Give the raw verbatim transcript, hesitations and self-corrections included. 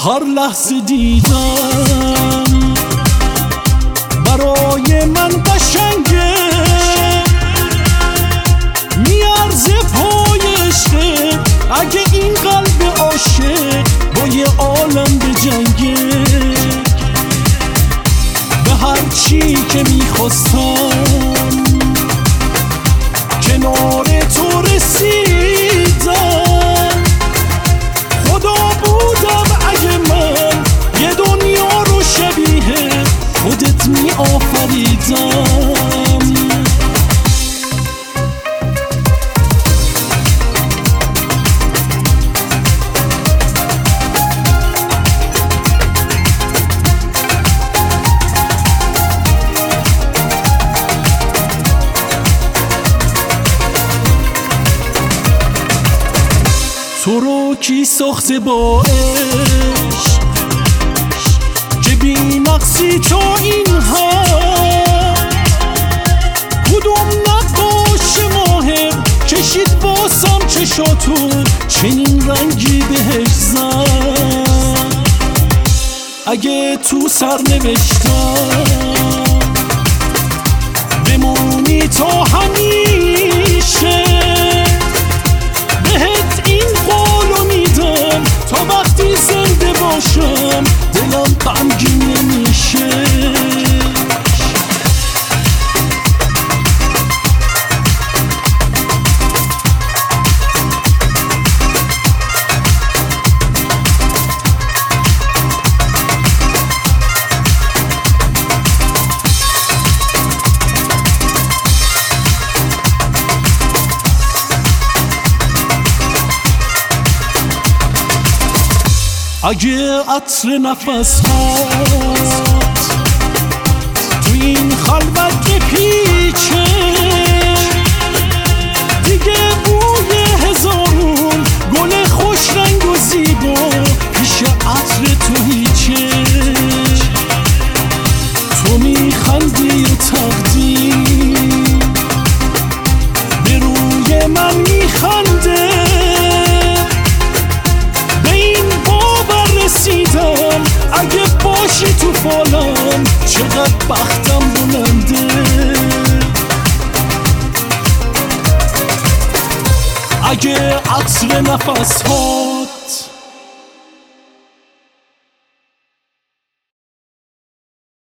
هر لحظه دیدم برای من قشنگه، میارزه پای عشقه. اگه این قلب عاشق با یه عالم به جنگه، به هر چی که میخواستم کنار تو رسیدم. خدا بودم اگه من یه دنیا رو شبیه خودت می آفریدم. تو رو کی ساخته با عشق که بی نقصی تو اینها؟ کدوم نقاش ماهر کشید باسم چشاتو چنین رنگی بهش زد؟ اگه تو سر نوشتم بمونی تا همیشه، تا وقتی زنده باشم دلم غمگین نمیشه. اگه عطر نفس هات تو این خلوت بپیچه، دیگه بوی هزارون گل خوش رنگ و زیبا پیش عطر تو هیچه. تو میخندی و تقدیر به روی من میخنده، اگه باشی تو فالم چقدر بختم بلنده. اگه عطر نفس ها